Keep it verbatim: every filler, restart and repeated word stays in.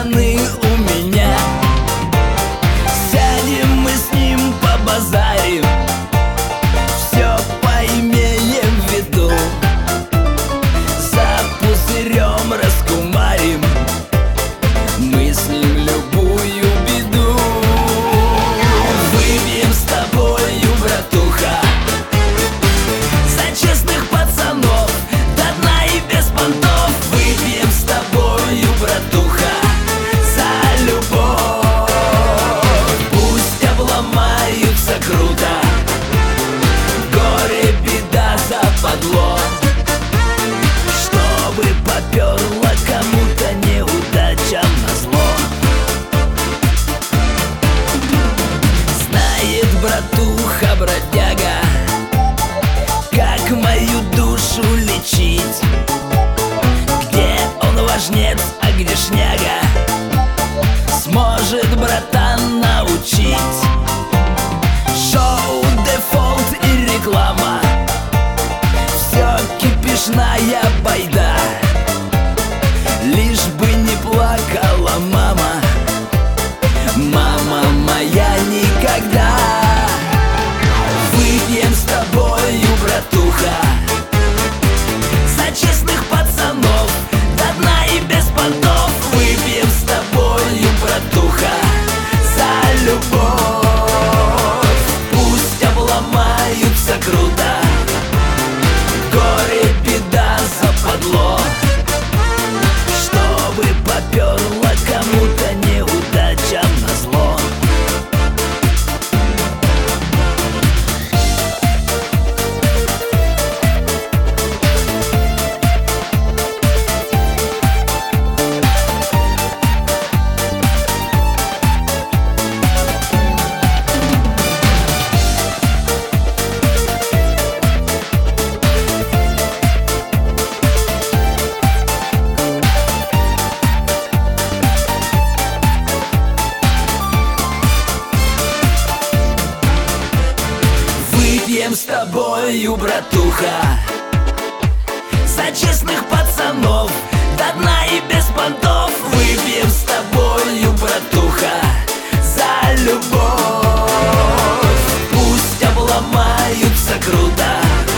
пацаны у меня. Сядем мы с ним побазарим, все поимеем в виду. За пузырем раскумарим, мы с ним любую беду. Выпьем с тобою, братуха, за честных пацанов, до дна и без понтов. Выпьем с тобою, братуха, за любовь. Пусть обломаются круто, горе, беда, западло, чтобы поперло кому-то неудача назло. Знает братуха, бродяга, как мою душу лечить, где он важнец, а где шняга, сможет братан научить. Шоу, дефолт и реклама, все кипишная байда, лишь бы не плакала мама, мама моя никогда. Выпьем с тобою, братуха, за честных пацанов, до дна и без понтов. Выпьем с тобою, братуха, за любовь. Пусть обломаются круто, горе, беда, западло, чтобы поперло кому-то неудача назло. Выпьем с тобою, братуха, за честных пацанов, до дна и без понтов. Выпьем с тобою, братуха, за любовь. Пусть обломаются круто,